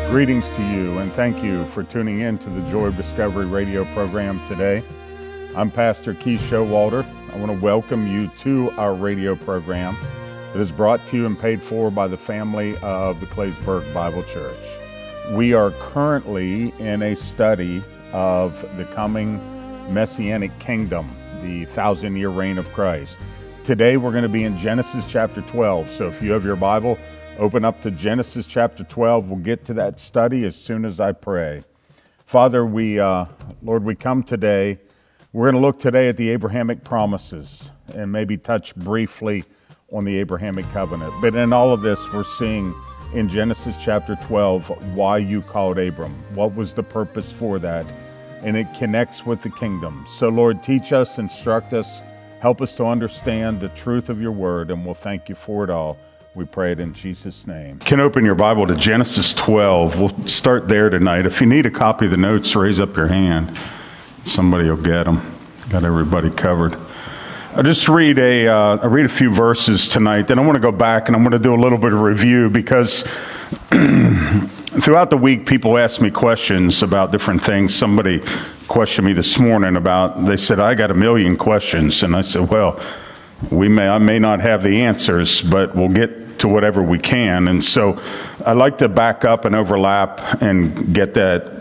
Greetings to you, and thank you for tuning in to the Joy of Discovery radio program today. I'm Pastor Keith Showalter. I want to welcome you to our radio program that is brought to you and paid for by the family of the Claysburg Bible Church. We are currently in a study of the coming Messianic kingdom, the 1,000-year reign of Christ. Today we're going to be in Genesis chapter 12, so if you have your Bible, open up to Genesis chapter 12. We'll get to that study as soon as I pray. Father, Lord, we come today. We're going to look today at the Abrahamic promises and maybe touch briefly on the Abrahamic covenant. But in all of this, we're seeing in Genesis chapter 12 why you called Abram. What was the purpose for that? And it connects with the kingdom. So Lord, teach us, instruct us, help us to understand the truth of your word, and we'll thank you for it all. We pray it in Jesus' name. You can open your Bible to Genesis 12. We'll start there tonight. If you need a copy of the notes, raise up your hand. Somebody will get them. Got everybody covered. I'll just read a few verses tonight. Then I want to go back and I'm going to do a little bit of review because throughout the week, people ask me questions about different things. Somebody questioned me this morning they said, I got a million questions. And I said, well, I may not have the answers, but we'll get to whatever we can. And so I like to back up and overlap and get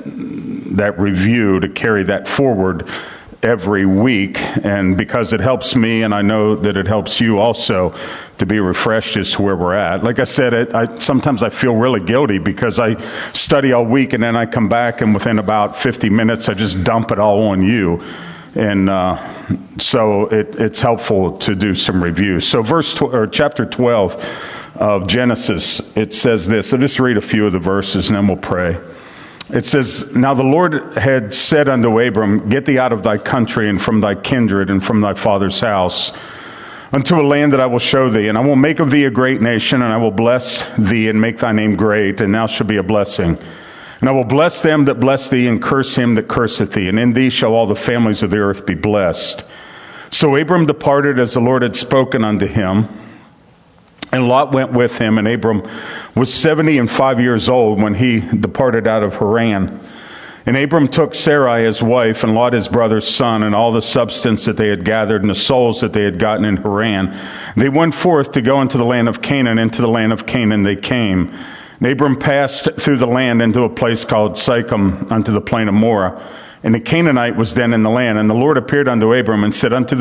that review to carry that forward every week. And because it helps me, and I know that it helps you also to be refreshed as to where we're at. Like I said, sometimes I feel really guilty because I study all week and then I come back and within about 50 minutes, I just dump it all on you. And so it's helpful to do some review. So chapter 12 of Genesis, it says this. I'll just read a few of the verses and then we'll pray. It says, Now the Lord had said unto Abram, Get thee out of thy country and from thy kindred and from thy father's house unto a land that I will show thee. And I will make of thee a great nation, and I will bless thee and make thy name great, and thou shalt be a blessing. And I will bless them that bless thee, and curse him that curseth thee. And in thee shall all the families of the earth be blessed. So Abram departed as the Lord had spoken unto him. And Lot went with him. And Abram was 75 years old when he departed out of Haran. And Abram took Sarai his wife, and Lot his brother's son, and all the substance that they had gathered, and the souls that they had gotten in Haran. They went forth to go into the land of Canaan. Into the land of Canaan they came. And Abram passed through the land into a place called Sychem unto the plain of Moreh. And the Canaanite was then in the land. And the Lord appeared unto Abram and said, Unto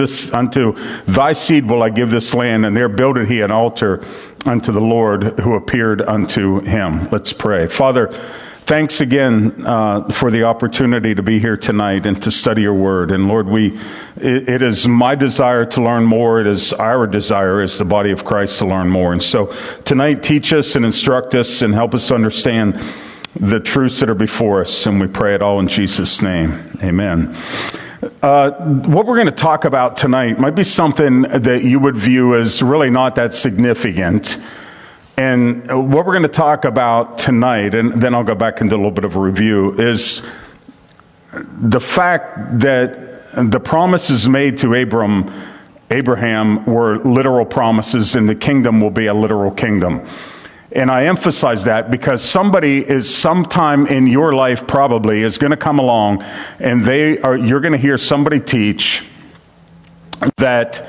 thy seed will I give this land. And there builded he an altar unto the Lord who appeared unto him. Let's pray. Father, thanks again for the opportunity to be here tonight and to study your word. And Lord, it is my desire to learn more. It is our desire as the body of Christ to learn more. And so tonight, teach us and instruct us and help us to understand the truths that are before us. And we pray it all in Jesus' name. Amen. What we're going to talk about tonight might be something that you would view as really not that significant. And what we're going to talk about tonight, and then I'll go back into a little bit of a review, is the fact that the promises made to Abraham were literal promises, and the kingdom will be a literal kingdom. And I emphasize that because somebody is sometime in your life probably is going to come along, and you're going to hear somebody teach that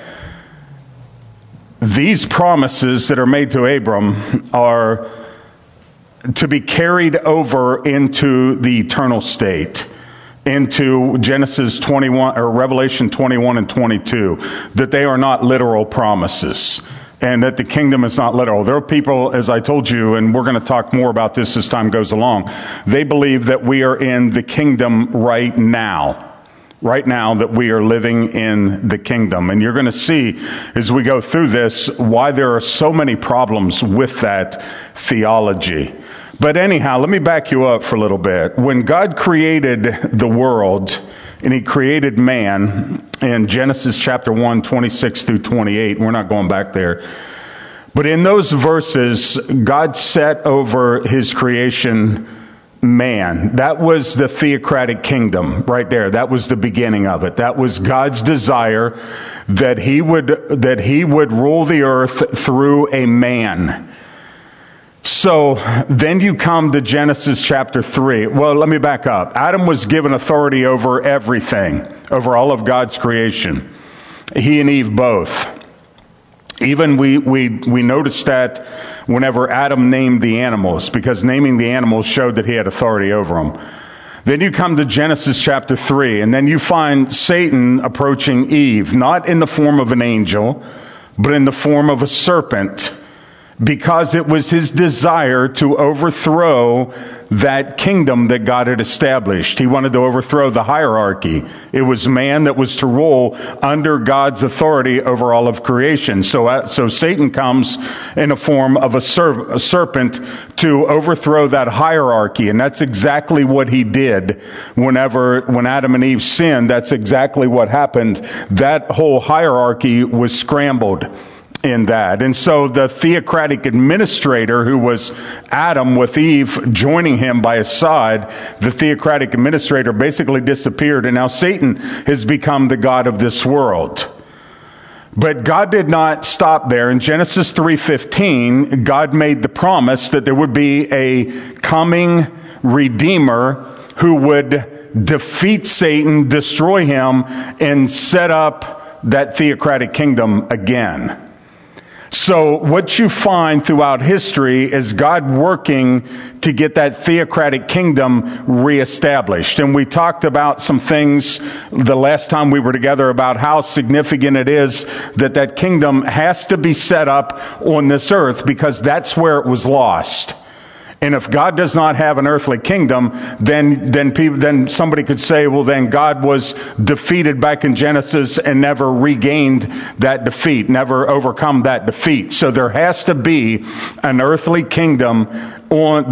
these promises that are made to Abram are to be carried over into the eternal state, into Genesis 21 or Revelation 21 and 22, that they are not literal promises and that the kingdom is not literal. There are people, as I told you, and we're going to talk more about this as time goes along, they believe that we are in the kingdom right now, that we are living in the kingdom. And you're going to see as we go through this why there are so many problems with that theology. But anyhow, let me back you up for a little bit. When God created the world and he created man in Genesis chapter 1, 26 through 28, we're not going back there. But in those verses, God set over his creation man. That was the theocratic kingdom right there. That was the beginning of it. That was God's desire that he would rule the earth through a man. So then you come to Genesis chapter 3. Well, let me back up. Adam was given authority over everything, over all of God's creation. He and Eve both. Even we noticed that whenever Adam named the animals, because naming the animals showed that he had authority over them. Then you come to Genesis chapter 3, and then you find Satan approaching Eve, not in the form of an angel, but in the form of a serpent, because it was his desire to overthrow that kingdom that God had established. He wanted to overthrow the hierarchy. It was man that was to rule under God's authority over all of creation. So Satan comes in a form of a serpent to overthrow that hierarchy. And that's exactly what he did when Adam and Eve sinned. That's exactly what happened. That whole hierarchy was scrambled in that. And so the theocratic administrator, who was Adam with Eve joining him by his side, the theocratic administrator basically disappeared, and now Satan has become the god of this world. But God did not stop there. In Genesis 3:15, God made the promise that there would be a coming Redeemer who would defeat Satan, destroy him, and set up that theocratic kingdom again. So what you find throughout history is God working to get that theocratic kingdom reestablished. And we talked about some things the last time we were together about how significant it is that that kingdom has to be set up on this earth, because that's where it was lost. And if God does not have an earthly kingdom, then somebody could say, well, then God was defeated back in Genesis and never regained that defeat, never overcome that defeat. So there has to be an earthly kingdom on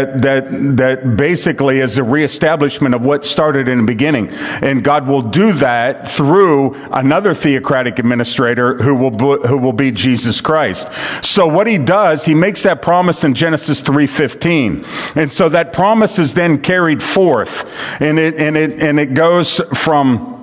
that basically is a reestablishment of what started in the beginning. And God will do that through another theocratic administrator who will be Jesus Christ. So what he does, he makes that promise in Genesis 3:15. And so that promise is then carried forth, and it goes from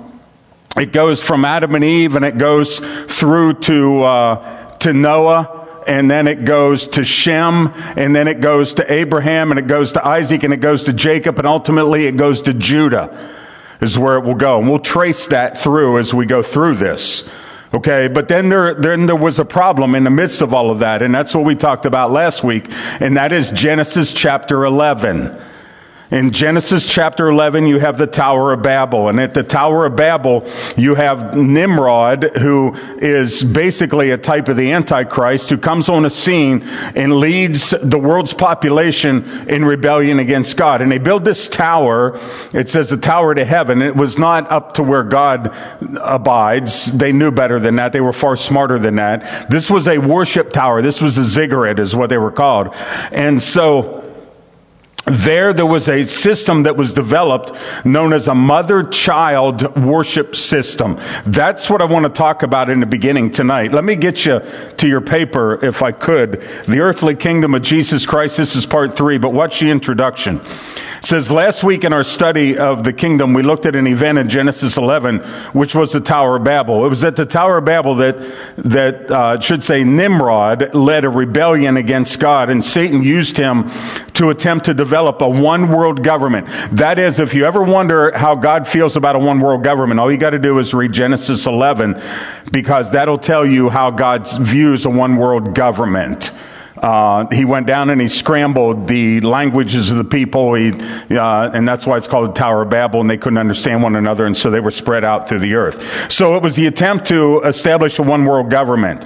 Adam and Eve, and it goes through to Noah, and then it goes to Shem, and then it goes to Abraham, and it goes to Isaac, and it goes to Jacob, and ultimately it goes to Judah is where it will go. And we'll trace that through as we go through this. Okay, but then there was a problem in the midst of all of that, and that's what we talked about last week, and that is Genesis chapter 11. In Genesis chapter 11, you have the Tower of Babel. And at the Tower of Babel, you have Nimrod, who is basically a type of the Antichrist, who comes on a scene and leads the world's population in rebellion against God. And they build this tower. It says the tower to heaven. It was not up to where God abides. They knew better than that. They were far smarter than that. This was a worship tower. This was a ziggurat, is what they were called. And so there was a system that was developed known as a mother-child worship system. That's what I want to talk about in the beginning tonight. Let me get you to your paper, if I could. The Earthly Kingdom of Jesus Christ. This is part 3, but watch the introduction. It says, last week in our study of the kingdom, we looked at an event in Genesis 11, which was the Tower of Babel. It was at the Tower of Babel that should say Nimrod led a rebellion against God, and Satan used him to attempt to develop a one-world government. That is, if you ever wonder how God feels about a one-world government, all you got to do is read Genesis 11, because that'll tell you how God views a one-world government. He went down and he scrambled the languages of the people, and that's why it's called the Tower of Babel, and they couldn't understand one another, and so they were spread out through the earth. So it was the attempt to establish a one-world government.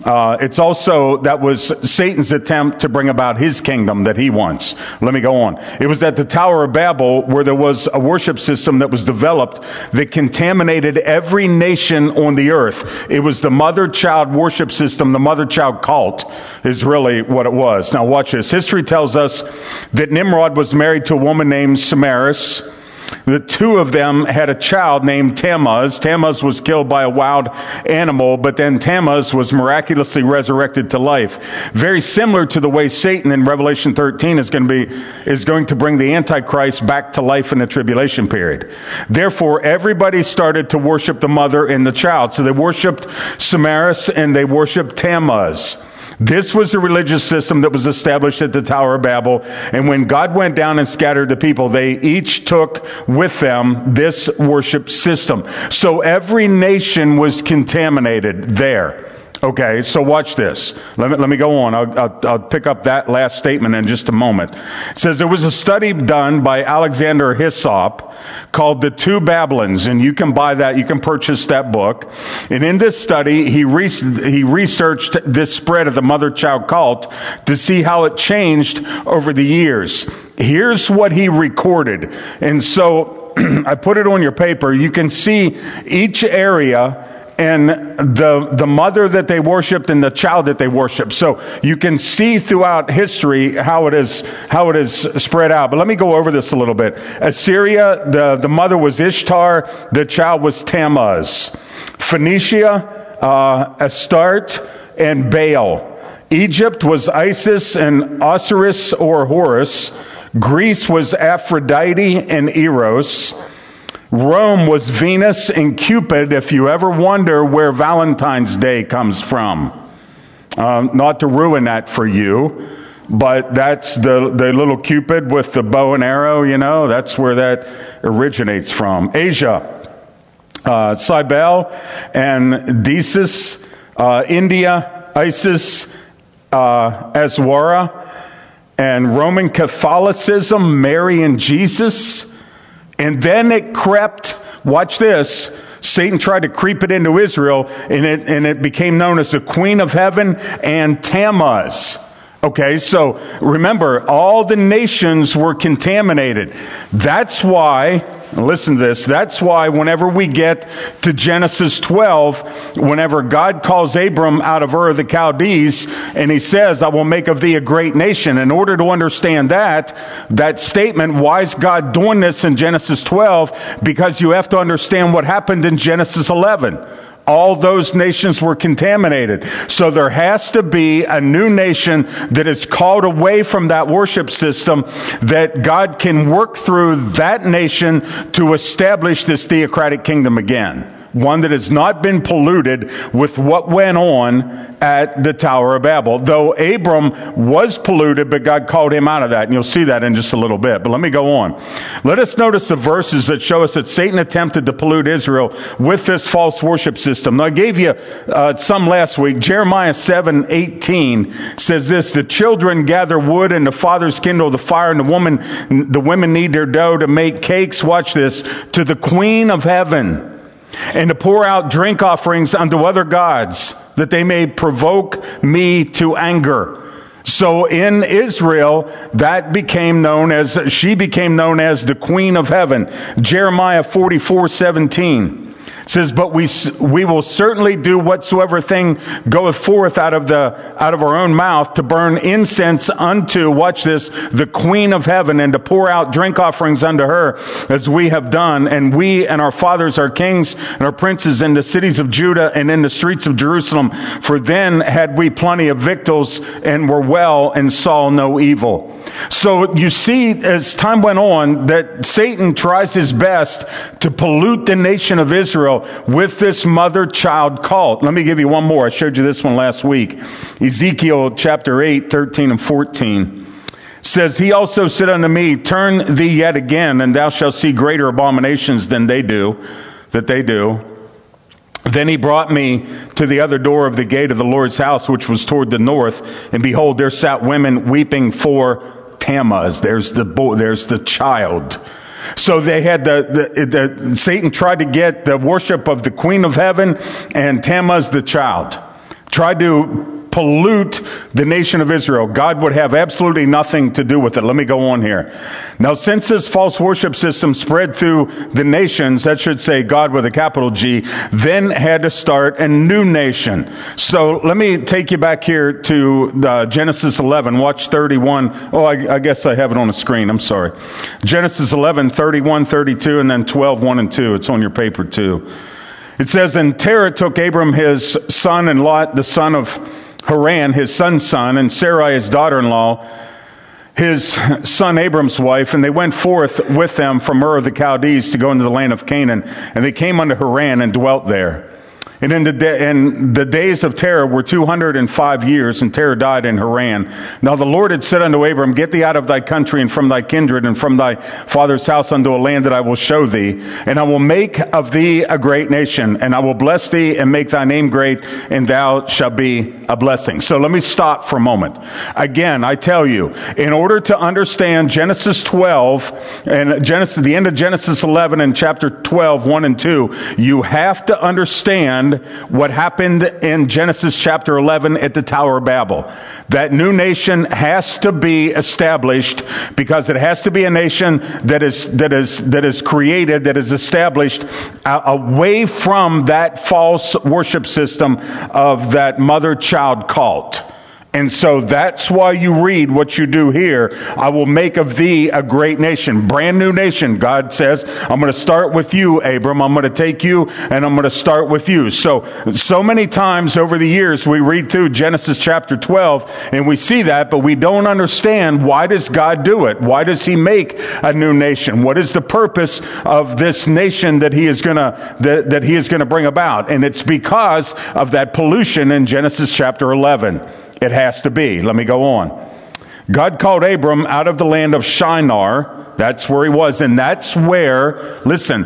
That was Satan's attempt to bring about his kingdom that he wants. Let me go on. It was at the Tower of Babel where there was a worship system that was developed that contaminated every nation on the earth. It was the mother-child worship system. The mother-child cult is really what it was. Now watch this. History tells us that Nimrod was married to a woman named Samaris. The two of them had a child named Tammuz. Tammuz was killed by a wild animal, but then Tammuz was miraculously resurrected to life. Very similar to the way Satan in Revelation 13 is going to bring the Antichrist back to life in the tribulation period. Therefore, everybody started to worship the mother and the child. So they worshiped Samaris and they worshiped Tammuz. This was the religious system that was established at the Tower of Babel. And when God went down and scattered the people, they each took with them this worship system. So every nation was contaminated there. Okay, so watch this. Let me go on. I'll pick up that last statement in just a moment. It says there was a study done by Alexander Hyssop called The Two Babylons, and you can buy that. You can purchase that book. And in this study, he researched this spread of the mother-child cult to see how it changed over the years. Here's what he recorded. And so I put it on your paper. You can see each area and the mother that they worshiped and the child that they worshiped. So you can see throughout history how it is spread out. But let me go over this a little bit. Assyria, the mother was Ishtar, the child was Tammuz. Phoenicia, Astarte, and Baal. Egypt was Isis and Osiris or Horus. Greece was Aphrodite and Eros. Rome was Venus and Cupid, if you ever wonder where Valentine's Day comes from. Not to ruin that for you, but that's the little Cupid with the bow and arrow, that's where that originates from. Asia, Cybele and Desis. India, Isis, Aswara. And Roman Catholicism, Mary and Jesus. And then it crept, watch this, Satan tried to creep it into Israel, and it became known as the Queen of Heaven and Tammuz. Okay, so remember, all the nations were contaminated. That's why, listen to this, that's why whenever we get to Genesis 12, whenever God calls Abram out of Ur of the Chaldees, and he says, I will make of thee a great nation. In order to understand that statement, why is God doing this in Genesis 12? Because you have to understand what happened in Genesis 11. All those nations were contaminated. So there has to be a new nation that is called away from that worship system, that God can work through that nation to establish this theocratic kingdom again. One that has not been polluted with what went on at the Tower of Babel. Though Abram was polluted, but God called him out of that. And you'll see that in just a little bit. But let me go on. Let us notice the verses that show us that Satan attempted to pollute Israel with this false worship system. Now, I gave you some last week. Jeremiah 7:18 says this, the children gather wood and the fathers kindle the fire, and the women knead their dough to make cakes. Watch this. To the Queen of Heaven, and to pour out drink offerings unto other gods, that they may provoke me to anger. So in Israel, she became known as the Queen of Heaven. Jeremiah 44:17 says, but we will certainly do whatsoever thing goeth forth out of our own mouth, to burn incense unto, watch this, the Queen of Heaven, and to pour out drink offerings unto her, as we have done. And we and our fathers, our kings and our princes, in the cities of Judah and in the streets of Jerusalem. For then had we plenty of victuals, and were well, and saw no evil. So you see, as time went on, that Satan tries his best to pollute the nation of Israel with this mother-child cult. Let me give you one more. I showed you this one last week. Ezekiel chapter 8, 13 and 14 says, he also said unto me, turn thee yet again, and thou shalt see greater abominations than they do. Then he brought me to the other door of the gate of the Lord's house, which was toward the north. And behold, there sat women weeping for Tammuz. There's the child. So they had Satan tried to get the worship of the Queen of Heaven and Tammuz the child. Tried to pollute the nation of Israel. God would have absolutely nothing to do with it. Let me go on here. Now, since this false worship system spread through the nations, that should say God with a capital G, then had to start a new nation. So let me take you back here to Genesis 11. Watch 31. Oh, I guess I have it on the screen. I'm sorry. Genesis 11, 31, 32, and then 12, 1 and 2. It's on your paper too. It says, and Terah took Abram his son, and Lot the son of Haran, his son's son, and Sarai his daughter-in-law, his son Abram's wife, and they went forth with them from Ur of the Chaldees to go into the land of Canaan, and they came unto Haran and dwelt there. And in the days of Terah were 205 years, and Terah died in Haran. Now the Lord had said unto Abram, Get thee out of thy country and from thy kindred and from thy father's house unto a land that I will show thee. And I will make of thee a great nation, and I will bless thee and make thy name great, and thou shalt be a blessing. So let me stop for a moment. Again, I tell you, in order to understand Genesis 12 and the end of Genesis 11 and chapter 12, 1 and 2, you have to understand what happened in Genesis chapter 11 at the Tower of Babel. That new nation has to be established because it has to be a nation that is created, that is established away from that false worship system of that mother-child cult. And so that's why you read what you do here. I will make of thee a great nation, brand new nation. God says, I'm going to start with you, Abram. I'm going to take you and I'm going to start with you. So many times over the years we read through Genesis chapter 12 and we see that, but we don't understand, why does God do it? Why does he make a new nation? What is the purpose of this nation that he is going to bring about? And it's because of that pollution in Genesis chapter 11. It has to be. Let me go on. God called Abram out of the land of Shinar. That's where he was. And that's where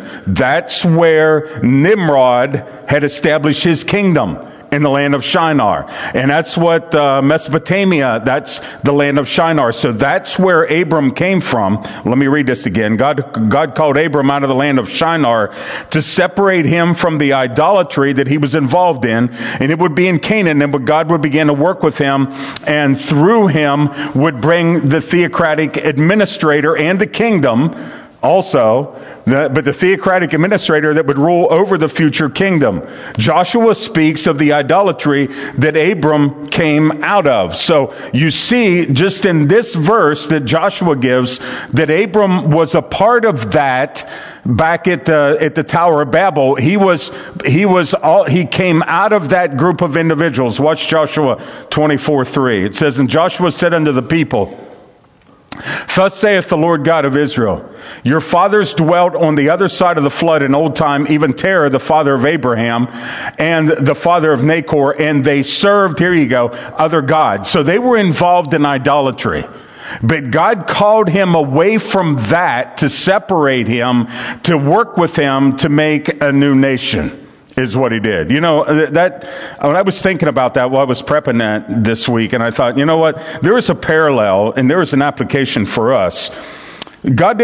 Nimrod had established his kingdom, in the land of Shinar. And that's what Mesopotamia, that's the land of Shinar. So that's where Abram came from. Let me read this again. God called Abram out of the land of Shinar to separate him from the idolatry that he was involved in. And it would be in Canaan, and God would begin to work with him, and through him would bring the theocratic administrator and the kingdom also, but the theocratic administrator that would rule over the future kingdom. Joshua speaks of the idolatry that Abram came out of. So you see just in this verse that Joshua gives that Abram was a part of that back at the Tower of Babel. He came out of that group of individuals. Watch Joshua 24:3. It says, And Joshua said unto the people, Thus saith the Lord God of Israel, Your fathers dwelt on the other side of the flood in old time, even Terah, the father of Abraham, and the father of Nahor, and they served, here you go, other gods. So they were involved in idolatry. But God called him away from that to separate him, to work with him to make a new nation. Is what he did. You know, that when I was thinking about that while I was prepping that this week, and I thought, you know what? There is a parallel and there is an application for us. God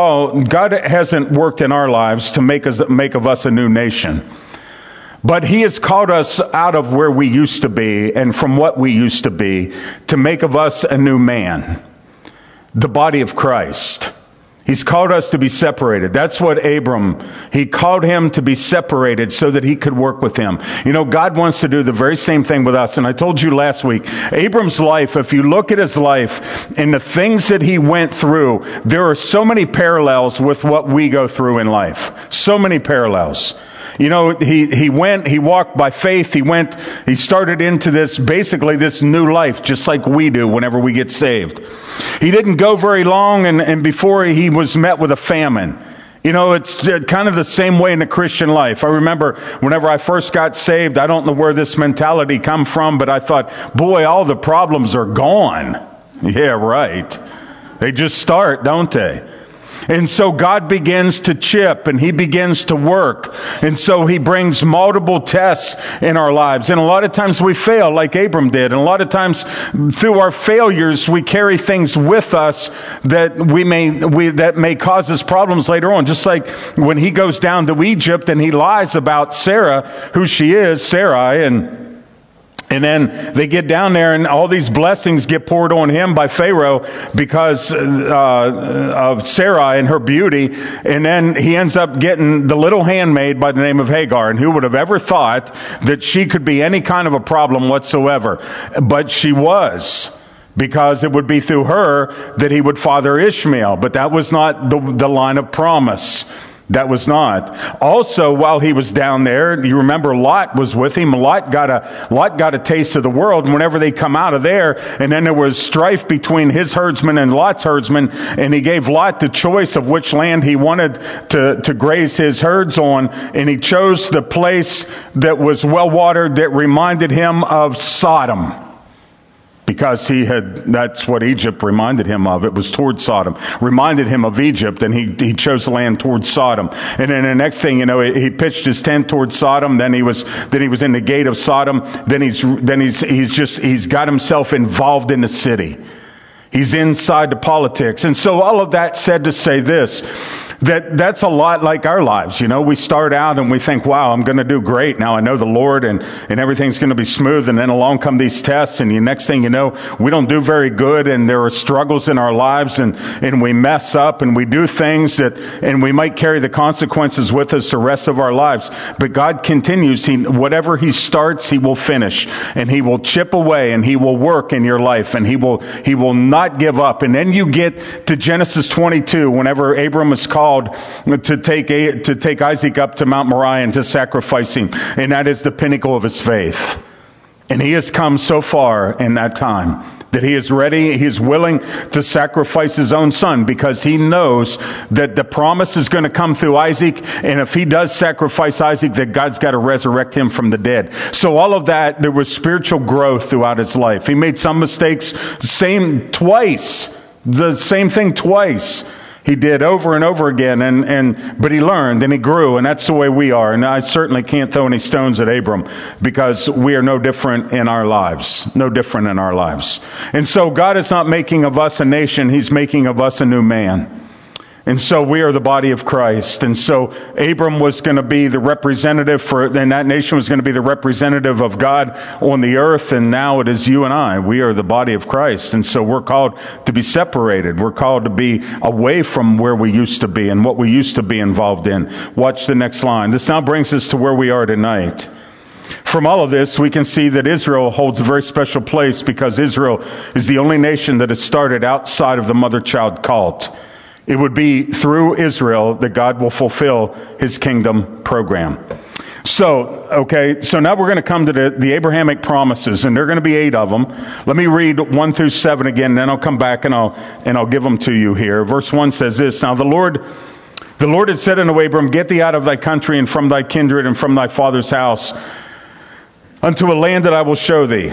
hasn't worked in our lives to make of us a new nation. But he has called us out of where we used to be and from what we used to be to make of us a new man, the body of Christ. He's called us to be separated. That's what he called him to be separated so that he could work with him. You know, God wants to do the very same thing with us. And I told you last week, Abram's life, if you look at his life and the things that he went through, there are so many parallels with what we go through in life. So many parallels. You know, he walked by faith. He started into basically this new life, just like we do whenever we get saved. He didn't go very long and before he was met with a famine. You know, it's kind of the same way in the Christian life. I remember whenever I first got saved, I don't know where this mentality come from, but I thought, boy, all the problems are gone. Yeah, right. They just start, don't they? And so God begins to chip and he begins to work. And so he brings multiple tests in our lives. And a lot of times we fail like Abram did. And a lot of times through our failures, we carry things with us that may cause us problems later on. Just like when he goes down to Egypt and he lies about Sarah, who she is, Sarai, and then they get down there and all these blessings get poured on him by Pharaoh because of Sarai and her beauty. And then he ends up getting the little handmaid by the name of Hagar. And who would have ever thought that she could be any kind of a problem whatsoever? But she was. Because it would be through her that he would father Ishmael. But that was not the line of promise. That was not. Also, while he was down there, you remember Lot was with him. Lot got a taste of the world. And whenever they come out of there, and then there was strife between his herdsmen and Lot's herdsmen, and he gave Lot the choice of which land he wanted to graze his herds on, and he chose the place that was well watered that reminded him of Sodom. Because that's what Egypt reminded him of. It was towards Sodom. Reminded him of Egypt, and he chose the land towards Sodom. And then the next thing, he pitched his tent towards Sodom. Then he was in the gate of Sodom. Then he's got himself involved in the city. He's inside the politics. And so all of that said to say this, that's a lot like our lives. We start out and we think, wow, I'm going to do great. Now I know the Lord and everything's going to be smooth. And then along come these tests, and the next thing you know, we don't do very good, and there are struggles in our lives, and we mess up, and we do things and we might carry the consequences with us the rest of our lives. But God continues. Whatever he starts, he will finish, and he will chip away, and he will work in your life, and he will not give up. And then you get to Genesis 22, whenever Abram is called to take Isaac up to Mount Moriah and to sacrifice him. And that is the pinnacle of his faith. And he has come so far in that time that he is ready, he is willing to sacrifice his own son, because he knows that the promise is going to come through Isaac, and if he does sacrifice Isaac, that God's got to resurrect him from the dead. So all of that, there was spiritual growth throughout his life. He made some mistakes, the same thing twice. He did over and over again, but he learned and he grew, and that's the way we are. And I certainly can't throw any stones at Abram, because we are no different in our lives. No different in our lives. And so God is not making of us a nation, he's making of us a new man. And so we are the body of Christ. And so Abram was going to be the representative and that nation was going to be the representative of God on the earth. And now it is you and I. We are the body of Christ. And so we're called to be separated. We're called to be away from where we used to be and what we used to be involved in. Watch the next line. This now brings us to where we are tonight. From all of this, we can see that Israel holds a very special place, because Israel is the only nation that has started outside of the mother-child cult. It would be through Israel that God will fulfill his kingdom program. So now we're going to come to the Abrahamic promises, and there are going to be 8 of them. Let me read 1 through 7 again, then I'll come back and I'll give them to you here. Verse 1 says this: Now the Lord had said unto Abram, Get thee out of thy country and from thy kindred and from thy father's house unto a land that I will show thee.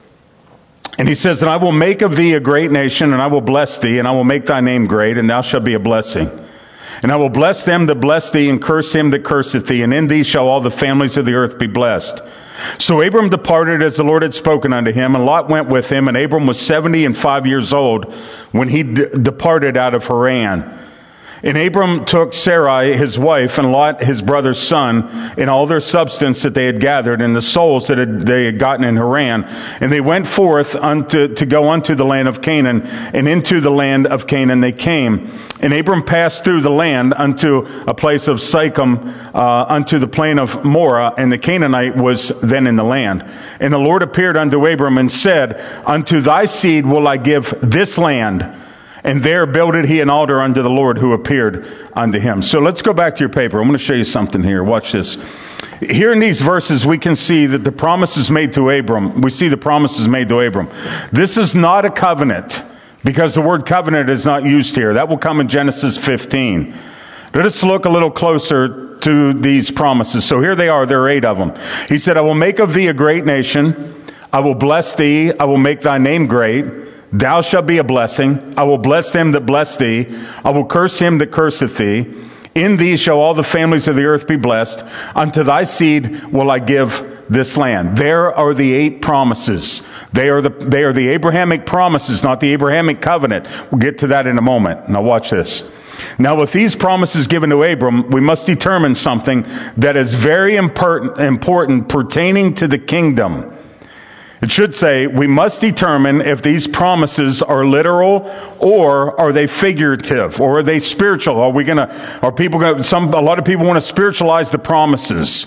And he says, And I will make of thee a great nation, and I will bless thee, and I will make thy name great, and thou shalt be a blessing. And I will bless them that bless thee, and curse him that curseth thee, and in thee shall all the families of the earth be blessed. So Abram departed as the Lord had spoken unto him, and Lot went with him, and Abram was 75 years old when he departed out of Haran. And Abram took Sarai his wife, and Lot his brother's son, and all their substance that they had gathered, and the souls that they had gotten in Haran. And they went forth to go unto the land of Canaan, and into the land of Canaan they came. And Abram passed through the land unto a place of Sychem, unto the plain of Moreh, and the Canaanite was then in the land. And the Lord appeared unto Abram and said, Unto thy seed will I give this land. And there builded he an altar unto the Lord who appeared unto him. So let's go back to your paper. I'm going to show you something here. Watch this. Here in these verses, we can see that the promises made to Abram, we see the promises made to Abram. This is not a covenant, because the word covenant is not used here. That will come in Genesis 15. Let us look a little closer to these promises. So here they are. There are 8 of them. He said, I will make of thee a great nation. I will bless thee. I will make thy name great. Thou shalt be a blessing. I will bless them that bless thee. I will curse him that curseth thee. In thee shall all the families of the earth be blessed. Unto thy seed will I give this land. There are the 8 promises. They are the Abrahamic promises, not the Abrahamic covenant. We'll get to that in a moment. Now watch this. Now with these promises given to Abram, we must determine something that is very important pertaining to the kingdom. It should say, we must determine if these promises are literal or are they figurative or are they spiritual? A lot of people want to spiritualize the promises.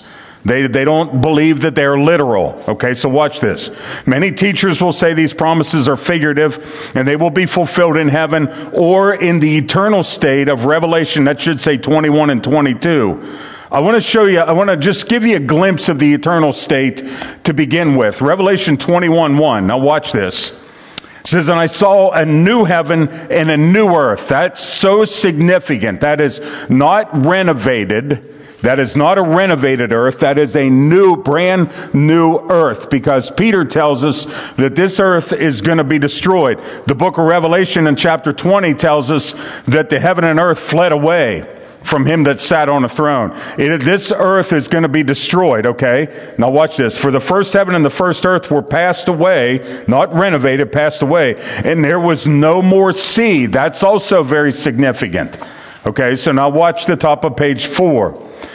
They don't believe that they're literal. Okay, so watch this. Many teachers will say these promises are figurative and they will be fulfilled in heaven or in the eternal state of Revelation. That should say 21 and 22. I want to just give you a glimpse of the eternal state to begin with. Revelation 21:1. Now watch this. It says, and I saw a new heaven and a new earth. That's so significant. That is not renovated. That is not a renovated earth. That is a brand new earth, because Peter tells us that this earth is going to be destroyed. The book of Revelation in chapter 20 tells us that the heaven and earth fled away from him that sat on the throne. This earth is going to be destroyed, okay? Now watch this. For the first heaven and the first earth were passed away, not renovated, passed away. And there was no more sea. That's also very significant. Okay, so now watch the top of page 4.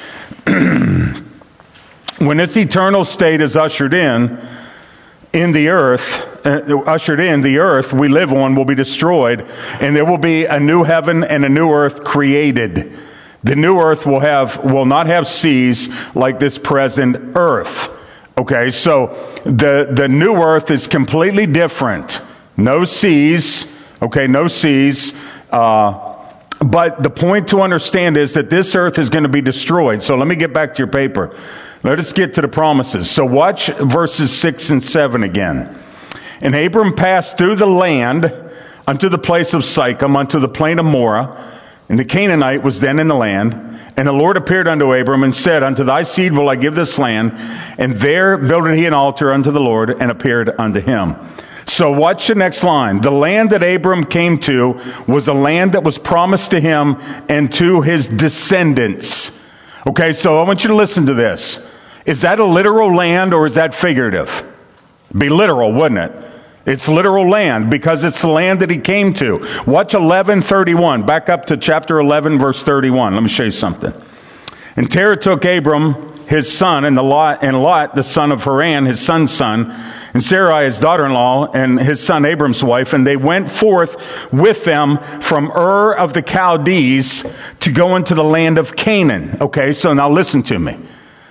When this eternal state is ushered in the earth we live on will be destroyed, and there will be a new heaven and a new earth created. The new earth will not have seas like this present earth. Okay, so the new earth is completely different. No seas, okay, no seas. But the point to understand is that this earth is going to be destroyed. So let me get back to your paper. Let us get to the promises. So watch verses 6 and 7 again. And Abram passed through the land unto the place of Sychem, unto the plain of Moreh. And the Canaanite was then in the land. And the Lord appeared unto Abram and said, unto thy seed will I give this land. And there builded he an altar unto the Lord and appeared unto him. So watch the next line. The land that Abram came to was a land that was promised to him and to his descendants. Okay, so I want you to listen to this. Is that a literal land or is that figurative? Be literal, wouldn't it? It's literal land because it's the land that he came to. Watch 11:31. Back up to chapter 11, verse 31. Let me show you something. And Terah took Abram, his son, and Lot, the son of Haran, his son's son, and Sarai, his daughter-in-law, and his son Abram's wife, and they went forth with them from Ur of the Chaldees to go into the land of Canaan. Okay, so now listen to me.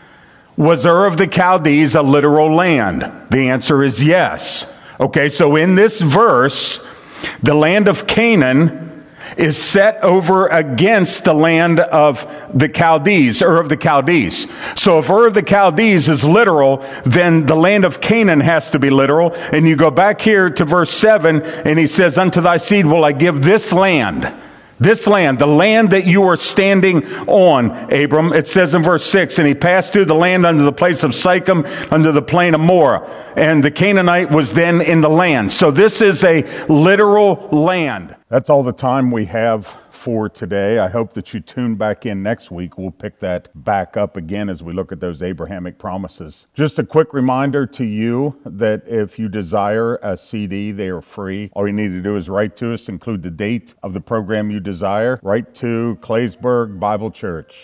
Was Ur of the Chaldees a literal land? The answer is yes. Okay, so in this verse, the land of Canaan is set over against the land of the Chaldees, Ur of the Chaldees. So if Ur of the Chaldees is literal, then the land of Canaan has to be literal. And you go back here to verse 7, and he says, unto thy seed will I give this land. This land, the land that you are standing on, Abram. It says in verse 6, and he passed through the land unto the place of Sychem, unto the plain of Moreh. And the Canaanite was then in the land. So this is a literal land. That's all the time we have for today. I hope that you tune back in next week. We'll pick that back up again as we look at those Abrahamic promises. Just a quick reminder to you that if you desire a CD, they are free. All you need to do is write to us, include the date of the program you desire. Write to Claysburg Bible Church,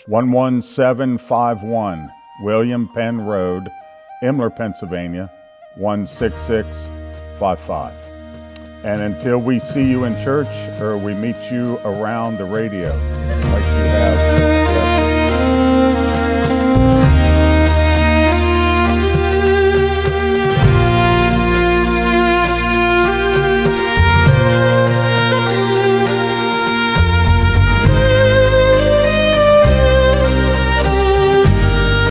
11751 William Penn Road, Imler, Pennsylvania, 16655. And until we see you in church or we meet you around the radio, like you have